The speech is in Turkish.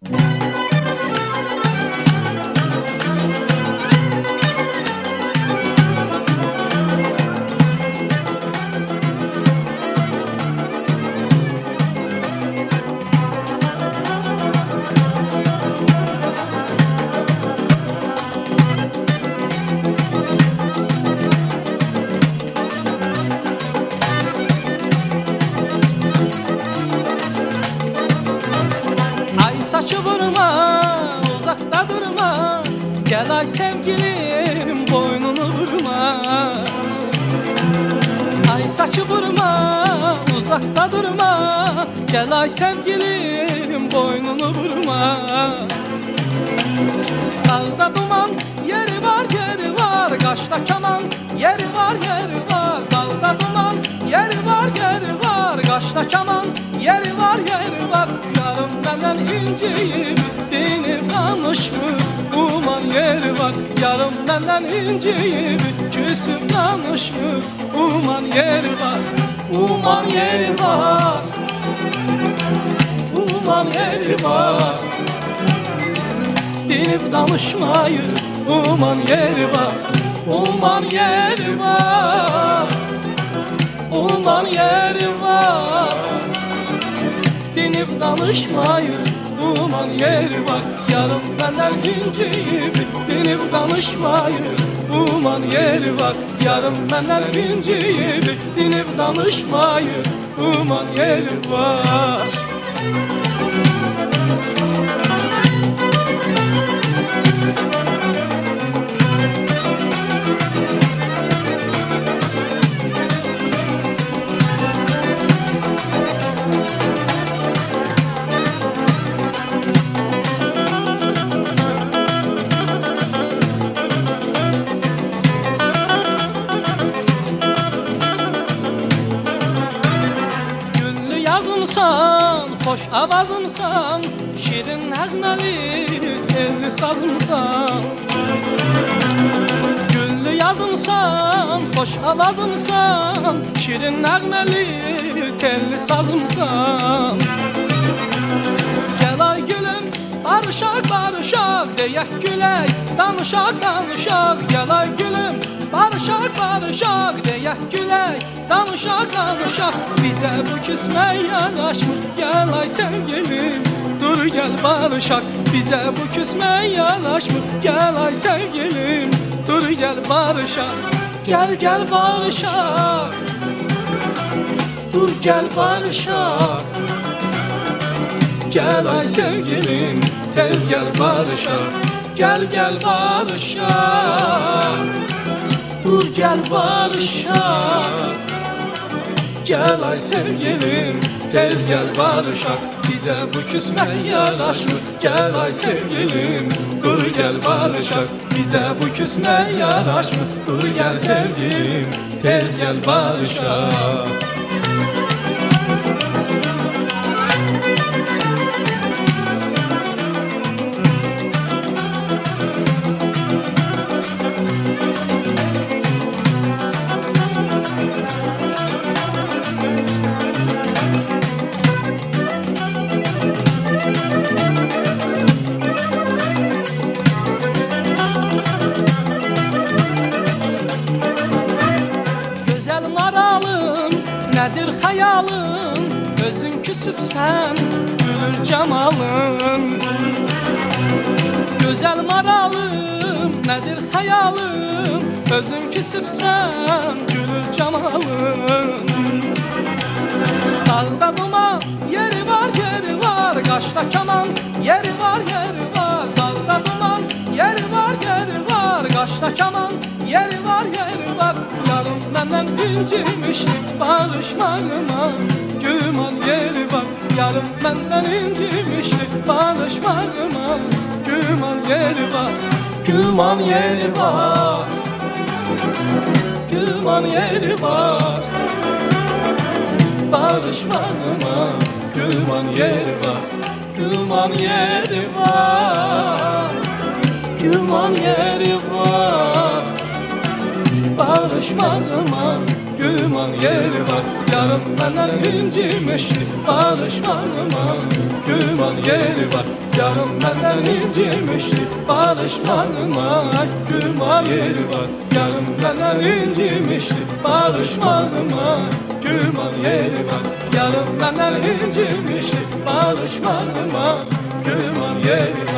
Saçı vurma, uzakta durma. Gel ay sevgilim, boynunu vurma. Ay saçı vurma, uzakta durma. Gel ay sevgilim, boynunu vurma. Dağda duman, yeri var yeri var. Kaşta keman, yeri var yeri var. Dağda duman, yeri var yeri var. Kaşta keman, yeri var yeri var. Yarım benden inciyip dinip kalmış mı? Uman yeri var. Yarım benden inciyip küsüp kalmış mı? Uman yeri var. Uman yeri var. Uman yeri var. Dinip danışmayı uman yeri var. Uman yeri var. Uman yeri var. Dinip danışmayı uman yeri var. Yarım benden inciyip dinip danışmayı uman yeri var. Yarım benden inciyip dinip danışmayı uman yeri var. Yazımsan, hoş avazımsan, şirin nəğməli, telli sazımsan. Güllü yazımsan, hoş avazımsan, şirin nəğməli, telli sazımsan. Gel ay gülüm, barışaq, barışaq, deyək gülək, danışaq, danışaq. Gel ay gülüm, barışaq, barışaq, deyək gülək, danışaq, danışaq. Bizə bu küsmək yanaşmır, gel ay sevgilim, dur gel barışaq. Bizə bu küsmək yanaşmır, gel ay sevgilim, dur gel barışaq. Gel gel barışaq, dur gel barışaq. Gel ay sevgilim, tez gel barışaq. Gel gel barışaq, dur gel barışaq. Gel ay sevgilim, tez gel barışaq. Bize bu küsmək yaraşmır, gel ay sevgilim, dur gel barışaq. Bize bu küsmək yaraşmır, dur gel sevgilim, tez gel barışaq. Nedir hayalın, özün küsübsən, gülür cemalın. Güzel maralım, nedir hayalın, özün küsübsən, gülür cemalın. Dağda duman, yeri var yeri var, kaşta keman, yeri var yeri var. Dağda duman, yeri var yeri var, kaşta keman, yeri var yeri var. Yarım benden incimişti barışmağıma, güman yeri var. Yarım benden incimişti barışmağıma, güman yeri var. Güman yeri var, güman yeri var. Barışmağıma, güman yeri var. Güman yeri var, güman yeri var. Barışmağıma, güman yeri var. Yarım benden incimişti barışmağıma, güman yeri var. Yarım benden incimişti barışmağıma güman yeri var. Yarım benden incimişti barışmağıma güman yeri var. Yarım benden incimişti barışmağıma güman yeri var.